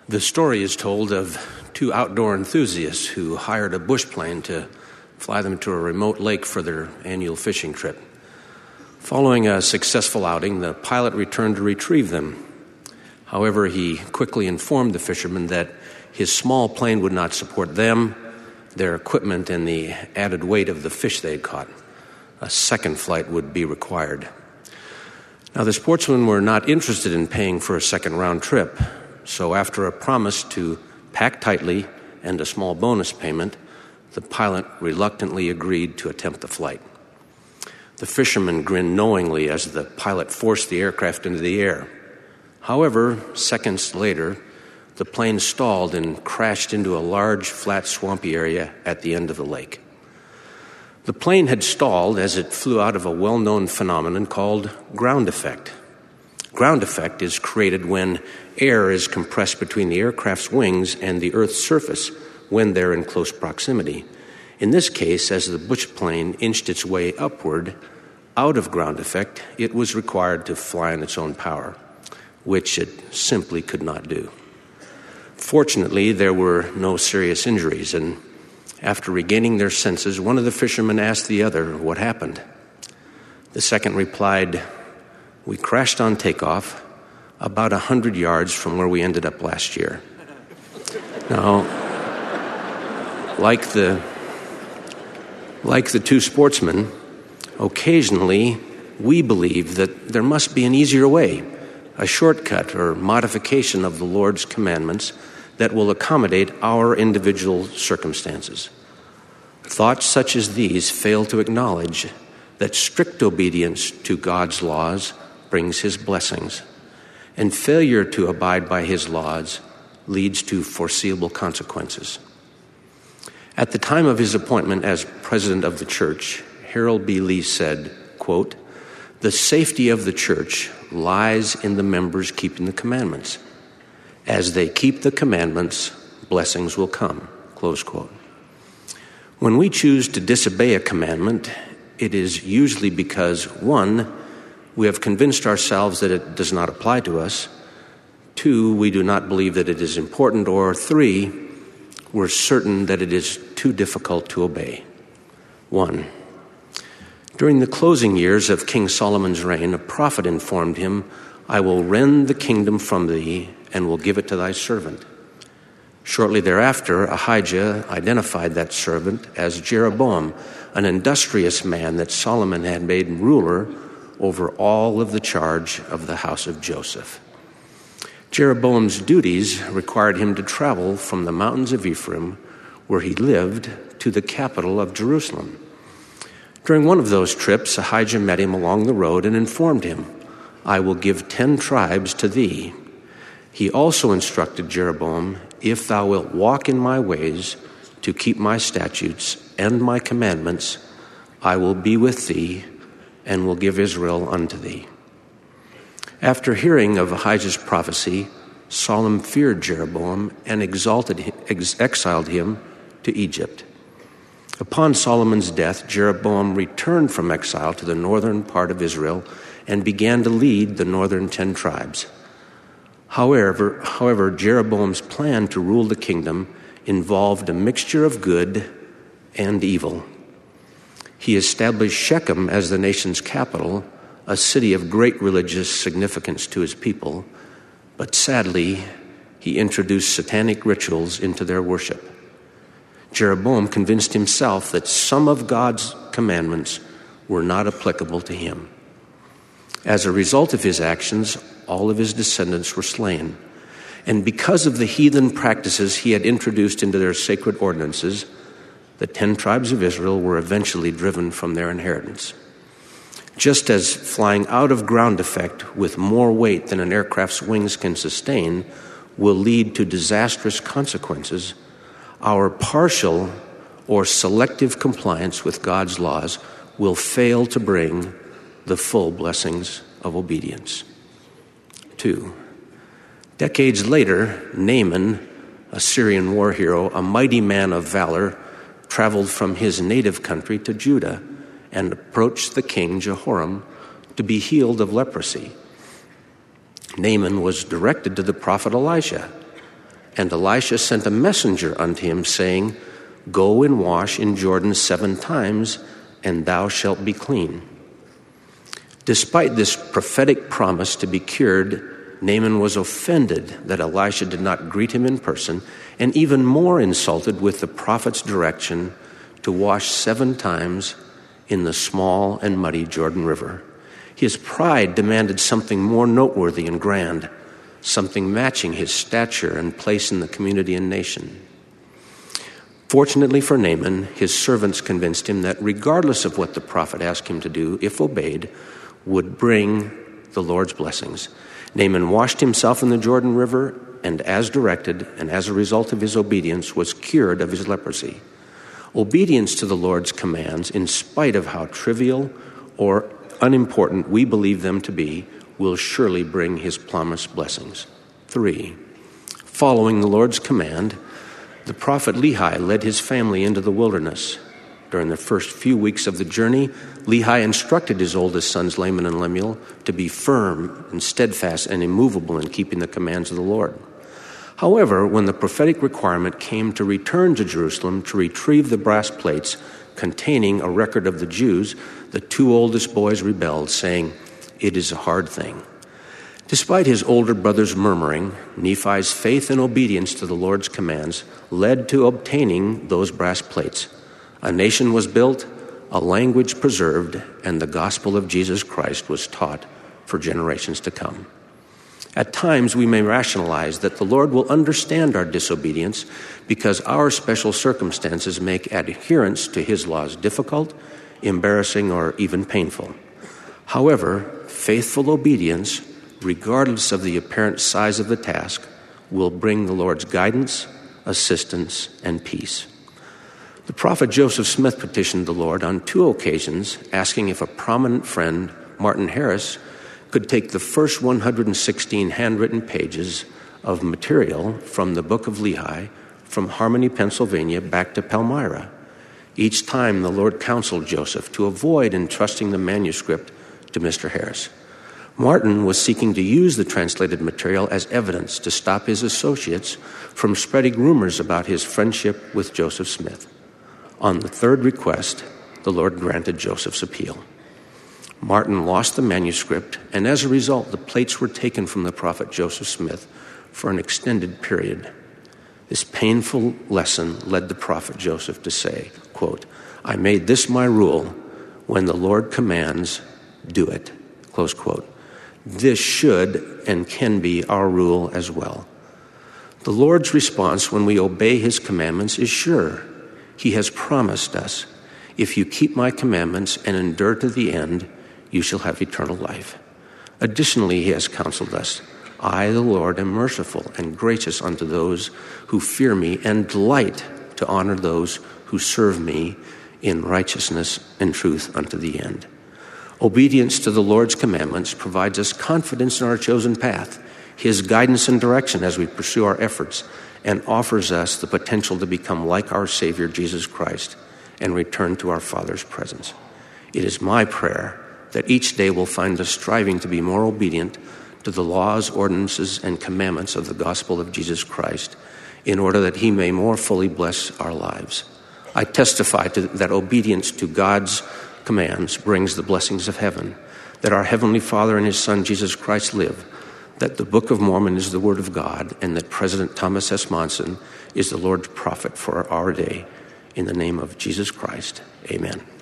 The story is told of two outdoor enthusiasts who hired a bush plane to fly them to a remote lake for their annual fishing trip. Following a successful outing, the pilot returned to retrieve them. However, he quickly informed the fishermen that his small plane would not support them, their equipment, and the added weight of the fish they had caught. A second flight would be required. Now, the sportsmen were not interested in paying for a second round trip, so after a promise to pack tightly and a small bonus payment, the pilot reluctantly agreed to attempt the flight. The fishermen grinned knowingly as the pilot forced the aircraft into the air. However, seconds later, the plane stalled and crashed into a large, flat, swampy area at the end of the lake. The plane had stalled as it flew out of a well-known phenomenon called ground effect. Ground effect is created when air is compressed between the aircraft's wings and the Earth's surface when they're in close proximity. In this case, as the bush plane inched its way upward out of ground effect, it was required to fly on its own power, which it simply could not do. Fortunately, there were no serious injuries, and after regaining their senses, one of the fishermen asked the other what happened. The second replied, "We crashed on takeoff about 100 yards from where we ended up last year." Now, like the two sportsmen, occasionally we believe that there must be an easier way, a shortcut or modification of the Lord's commandments that will accommodate our individual circumstances. Thoughts such as these fail to acknowledge that strict obedience to God's laws brings His blessings, and failure to abide by His laws leads to foreseeable consequences. At the time of his appointment as president of the church, Harold B. Lee said, quote, "The safety of the church lies in the members keeping the commandments. As they keep the commandments, blessings will come," close quote. When we choose to disobey a commandment, it is usually because, one, we have convinced ourselves that it does not apply to us, two, we do not believe that it is important, or three, we're certain that it is too difficult to obey. 1. During the closing years of King Solomon's reign, a prophet informed him, "I will rend the kingdom from thee and will give it to thy servant." Shortly thereafter, Ahijah identified that servant as Jeroboam, an industrious man that Solomon had made ruler over all of the charge of the house of Joseph. Jeroboam's duties required him to travel from the mountains of Ephraim, where he lived, to the capital of Jerusalem. During one of those trips, Ahijah met him along the road and informed him, "I will give 10 tribes to thee." He also instructed Jeroboam, "If thou wilt walk in my ways to keep my statutes and my commandments, I will be with thee and will give Israel unto thee." After hearing of Ahijah's prophecy, Solomon feared Jeroboam and exiled him to Egypt. Upon Solomon's death, Jeroboam returned from exile to the northern part of Israel and began to lead the northern 10 tribes. However, Jeroboam's plan to rule the kingdom involved a mixture of good and evil. He established Shechem as the nation's capital, a city of great religious significance to his people, but sadly, he introduced satanic rituals into their worship. Jeroboam convinced himself that some of God's commandments were not applicable to him. As a result of his actions, all of his descendants were slain. And because of the heathen practices he had introduced into their sacred ordinances, the 10 tribes of Israel were eventually driven from their inheritance. Just as flying out of ground effect with more weight than an aircraft's wings can sustain will lead to disastrous consequences, our partial or selective compliance with God's laws will fail to bring the full blessings of obedience. 2. Decades later, Naaman, a Syrian war hero, a mighty man of valor, traveled from his native country to Judah and approached the king Jehoram to be healed of leprosy. Naaman was directed to the prophet Elisha. And Elisha sent a messenger unto him, saying, Go and wash in Jordan 7 times, and thou shalt be clean. Despite this prophetic promise to be cured, Naaman was offended that Elisha did not greet him in person, and even more insulted with the prophet's direction to wash 7 times in the small and muddy Jordan River. His pride demanded something more noteworthy and grand, something matching his stature and place in the community and nation. Fortunately for Naaman, his servants convinced him that regardless of what the prophet asked him to do, if obeyed, would bring the Lord's blessings. Naaman washed himself in the Jordan River, and as directed, and as a result of his obedience, was cured of his leprosy. Obedience to the Lord's commands, in spite of how trivial or unimportant we believe them to be, will surely bring his promised blessings. 3, following the Lord's command, the prophet Lehi led his family into the wilderness. During the first few weeks of the journey, Lehi instructed his oldest sons, Laman and Lemuel, to be firm and steadfast and immovable in keeping the commands of the Lord. However, when the prophetic requirement came to return to Jerusalem to retrieve the brass plates containing a record of the Jews, the 2 oldest boys rebelled, saying, It is a hard thing. Despite his older brother's murmuring, Nephi's faith and obedience to the Lord's commands led to obtaining those brass plates. A nation was built, a language preserved, and the gospel of Jesus Christ was taught for generations to come. At times, we may rationalize that the Lord will understand our disobedience because our special circumstances make adherence to his laws difficult, embarrassing, or even painful. However, faithful obedience, regardless of the apparent size of the task, will bring the Lord's guidance, assistance, and peace. The prophet Joseph Smith petitioned the Lord on 2 occasions, asking if a prominent friend, Martin Harris, could take the first 116 handwritten pages of material from the Book of Lehi from Harmony, Pennsylvania, back to Palmyra. Each time the Lord counseled Joseph to avoid entrusting the manuscript to Mr. Harris. Martin was seeking to use the translated material as evidence to stop his associates from spreading rumors about his friendship with Joseph Smith. On the 3rd request, the Lord granted Joseph's appeal. Martin lost the manuscript, and as a result, the plates were taken from the prophet Joseph Smith for an extended period. This painful lesson led the prophet Joseph to say, quote, I made this my rule: when the Lord commands, do it, close quote. This should and can be our rule as well. The Lord's response when we obey his commandments is sure. He has promised us, if you keep my commandments and endure to the end, you shall have eternal life. Additionally, he has counseled us, I, the Lord, am merciful and gracious unto those who fear me, and delight to honor those who serve me in righteousness and truth unto the end. Obedience to the Lord's commandments provides us confidence in our chosen path, his guidance and direction as we pursue our efforts, and offers us the potential to become like our Savior, Jesus Christ, and return to our Father's presence. It is my prayer that each day will find us striving to be more obedient to the laws, ordinances, and commandments of the gospel of Jesus Christ, in order that he may more fully bless our lives. I testify that obedience to God's commands brings the blessings of heaven, that our Heavenly Father and his Son Jesus Christ live, that the Book of Mormon is the Word of God, and that President Thomas S. Monson is the Lord's prophet for our day. In the name of Jesus Christ, amen.